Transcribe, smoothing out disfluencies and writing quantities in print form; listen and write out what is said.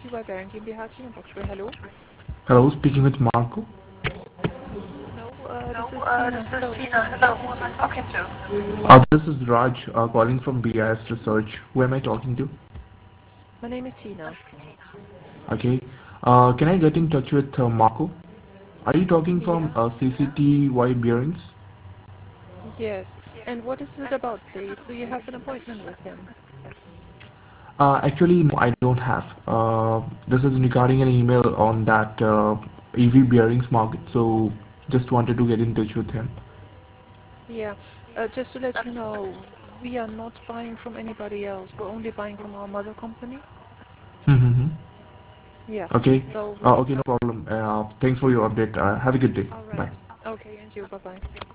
EY Bearing GmbH, Tina Boxray. Hello. Hello, speaking with Marco. No, this is Tina. Hello, who am I talking to? This is Raj calling from BIS Research. Who am I talking to? My name is Tina. Okay. Can I get in touch with Marco? Are you talking from Yeah. CCTY Bearings? Yes. And what is it about, please? Do you have an appointment with him? Actually, no, I don't have. This is regarding an email on that EV bearings market, so just wanted to get in touch with him. Yeah. Just to let you know, we are not buying from anybody else. We're only buying from our mother company. Mm-hmm. Yeah. Okay. So, Okay, no problem. Thanks for your update. Have a good day. all Bye. right. Okay, and you. Bye-bye.